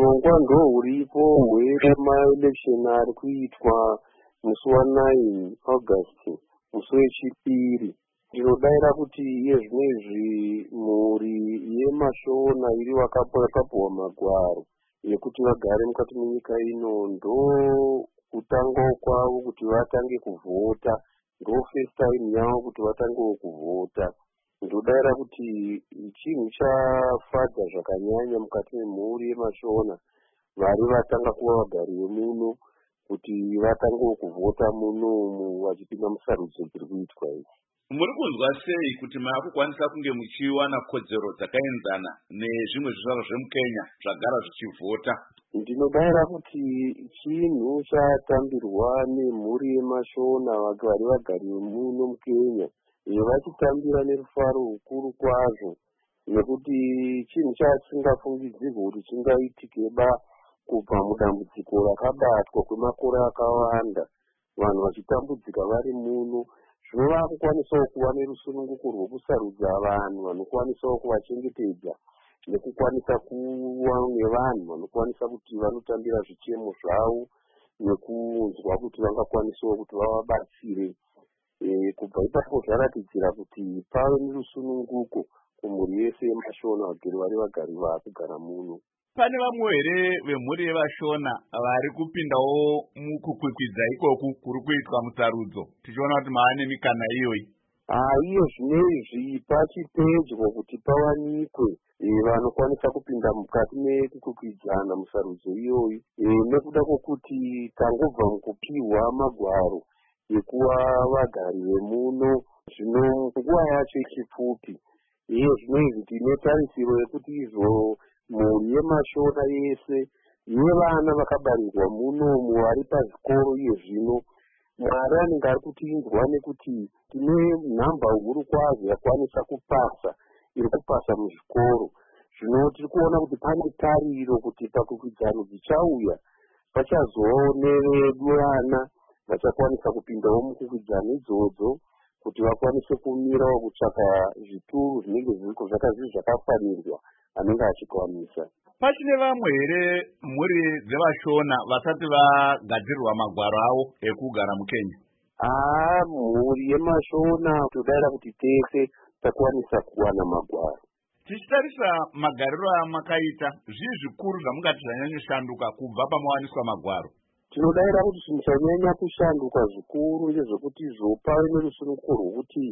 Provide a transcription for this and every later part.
urongwa ndohuripo hwemaelection ari kuitwa musi wa9 August musi wechipiri. Ndinodaira kuti iye zvinezvi mhuri yeMashona iri vakapuwa magwaro ekuti vagare mukati menyika ino ndo kutangawo kwavo kuti vatange kuvhota, ndo first time yavo kuti vatangewo kuvhota. Ndodaira kuti chinhu chafadza zvakanyanya mukati memhuri yeMashona vari vatanga kuva vagari vemuno kuti vatangewo kuvhota munomu vachipinda musarudzo dziri kuitwa idzi. Muri kunzwa sei kuti maakukwanisa kunge muchiwana kodzero dzakaenzana nezvimwe zvizvarwa zvemuKenya zvagara zvichivhota? Ndinodaira kuti chinhu chatambirwa nemhuri yeMashona vari vagari vemuno muKenya vachitambira nerufaro rukuru kwazvo, nekuti chinhu chachisingafungidzirwe kuti chingaitikeba kubva mudambudziko rakabatwa kwemakore akawanda, vanhu vachitambudzika vari muno. Zvino vakukwanisawo kuva nerusununguko rwokusarudza vanhu vanokwanisawo kuvachengetedza nekukwanisa kuva nevanhu vanokwanisa kuti vanotambira zvichemo zvavo nekunzwa kuti vangakwanisawo kuti vavabatsire. Kubva ipapo zvaratidzira kuti pave nerusununguko kumhuri yese yeMashona vari vagari vakugara muno. Pane vamwe here vemhuri yeVashona vari kupindawo mukukwikwidza ikoku kuri kuitwa musarudzo, tichiona kuti maane mikana iyoyi? Iyo zvinezvi pachipedyo kuti pawanikwe vanokwanisa kupinda mukati mekukwikwidza musarudzo iyoyi, nekuda kwokuti tangobva mukupiwa magwaro ekuva vagari vemuno, zvino nguva yacho ichipfupi. Iye zvinezvi tine tarisiro yekuti izvo mhuri yeMashona yese yevana vakabarirwa munomu vari pazvikoro iye zvino, Mwari anenge ari kutinzwa nekuti tine nhamba huru kwazvo yakwanisa kupasa, iri kupasa muzvikoro. Zvino tiri kuona kuti pane tariro kuti pakwikwidzano dzichauya pachazovawo nevedu vana vachakwanisa kupindawo mukwikwidzano idzodzo kuti vakwanise kumirawo kutsvaka zvituru zvinenge zviri zvakafanirwa anenge achikwanisa. Pachine vamwe here mhuri dzeVashona vasati vagadzirirwa magwaro avo ekugara muKenya? Mhuri yeMashona todaira kuti tese takwanisa kuwana magwaro. Tichitarisa magariro amakaita, zvii zvikuru zvamungati zvanyanya kushanduka kubva pamawaniswa magwaro? Tinodaira kuti chinhu chanyanya kushanduka zvikuru ndezvekuti pave nerusununguko rwokuti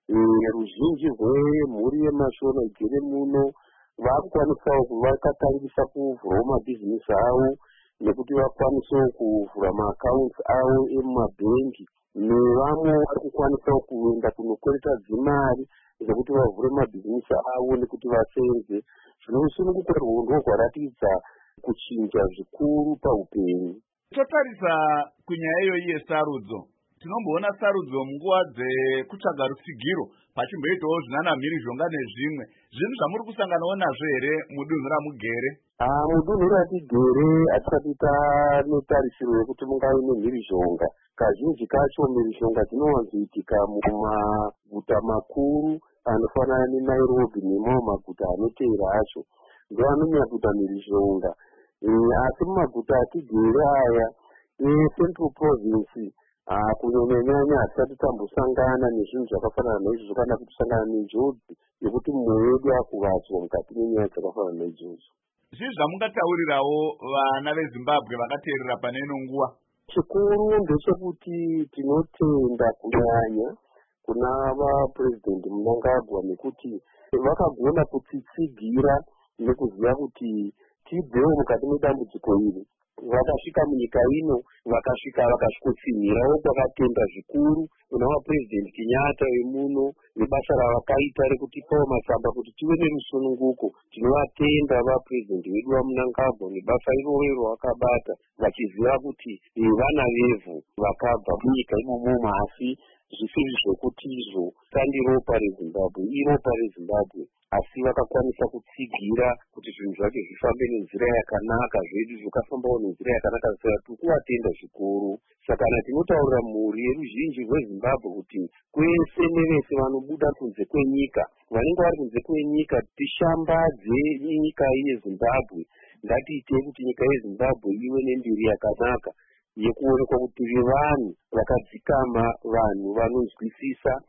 ruzhinji rwemhuri yeMashona igere muno vakukwanisawo vakatangisa kuvhurawo mabhizinesi avo, nekuti vakwanisawo kuvhura maakaunti avo emumabhengi, nevamwe vari kukwanisawo kuenda kunokwereta dzimari dzekuti vavhure mabhizinesi avo nekuti vasenze. Zvino rusununguko rwo ndorwaratidza kuchinja zvikuru paupenyu. Totarisa kunyaya iyoyi yesarudzo, tinomboona sarudzo munguva dzekutsvaga rutsigiro pachimboitawo zvinanamhirizhonga nezvimwe. Zvinhu zvamuri kusanganawo nazvo here mudunhu ramugere? Mudunhu ratigere hatisati tanetarisiro yekuti mungave nemhirizhonga. Kazhinji kacho mhirizhonga dzinowanzoitika mumaguta makuru anofanana neNairobi nemamwe maguta anoteera acho, ndo anonyanya kuita mhirizhonga. Asi mumaguta atigere aya eCentral Province kunyanya hatisati tambosangana nezvinhu zvakafanana naizvozvo kana kutisangana nenjodzi yekuti mumwe wedu akuvadzwa mukati menyaya dzakafanana naizvozvo. Zvii zvamungataurirawo vana veZimbabwe vakateerera pane ino nguva? Chikuru ndechekuti tinotenda kunyanya kuna vaPresident Mnangagwa nekuti vakagona kutsitsigira nekuziva kuti tibvewo mukati medambudziko iri. Vakasvika munyika ino, vakasvikotsinhirawo kwakatenda zvikuru kuna vaPresident Kenyatta vemuno nebasa ravakaita rekutipawo matsamba kuti tive nerusununguko. Tinovatenda vaPresident vedu vaMnangagwa nebasa iroro ravakabata, vachiziva kuti vana vevhu vakabva munyika imomo, asi zvisiri zvokuti izvo sandiropa reZimbabwe, iropa reZimbabwe, asi vakakwanisa kutsigira kuti zvinhu zvacho zvifambe nenzira yakanaka, zvedu zvakafambawo nenzira yakanaka. Saka tiri kuvatenda zvikuru. Saka tinotaurira mhuri yeruzhinji rweZimbabwe kuti kwese nevese vanobuda kunze kwenyika, vanenge vari kunze kwenyika, tishambadze nyika yeZimbabwe ngatiite kuti nyika yeZimbabwe iwe nembiri yakanaka yekuonekwa kuti vanhu vakadzikama, vanhu vanonzwisisa